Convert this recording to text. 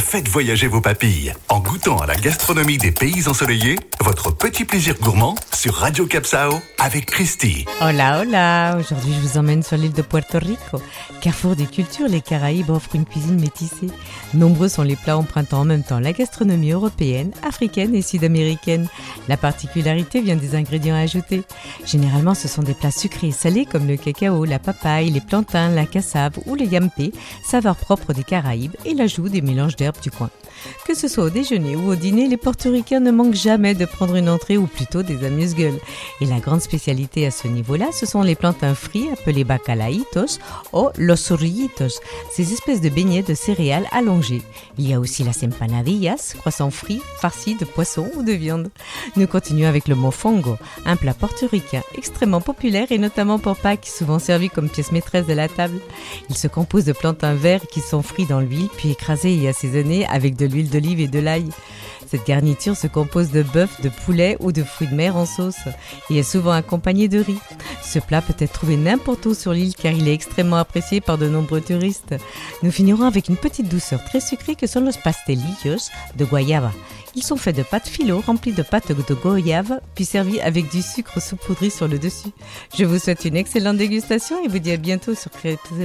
faites voyager vos papilles. En goûtant à la gastronomie des pays ensoleillés, votre petit plaisir gourmand sur Radio Capsao avec Christy. Hola, hola. Aujourd'hui, je vous emmène sur l'île de Puerto Rico. Carrefour des cultures, les Caraïbes offrent une cuisine métissée. Nombreux sont les plats empruntant en même temps la gastronomie européenne, africaine et sud-américaine. La particularité vient des ingrédients ajoutés. Généralement, ce sont des plats sucrés et salés comme le cacao, la papaye, les plantains, la cassave ou le yampé, saveur propre des Caraïbes et l'ajout des mélanges d'herbes du coin. Que ce soit au déjeuner ou au dîner, les portoricains ne manquent jamais de prendre une entrée ou plutôt des amuse-gueules. Et la grande spécialité à ce niveau-là, ce sont les plantains frits appelés bacalaitos ou los zorrillitos, ces espèces de beignets de céréales allongés. Il y a aussi las empanadillas, croissants frits farcis de poisson ou de viande. Nous continuons avec le mofongo, un plat portoricain extrêmement populaire et notamment pour Pâques, souvent servi comme pièce maîtresse de la table. Il se compose de plantains verts qui sont frits dans l'huile puis écrasés et assaisonnés avec de l'huile d'olive et de l'ail. Cette garniture se compose de bœuf, de poulet ou de fruits de mer en sauce et est souvent accompagnée de riz. Ce plat peut être trouvé n'importe où sur l'île car il est extrêmement apprécié par de nombreux touristes. Nous finirons avec une petite douceur très sucrée que sont los pastelillos de guayaba. Ils sont faits de pâte filo remplie de pâte de goyave puis servis avec du sucre saupoudré sur le dessus. Je vous souhaite une excellente dégustation et vous dis à bientôt sur Créative.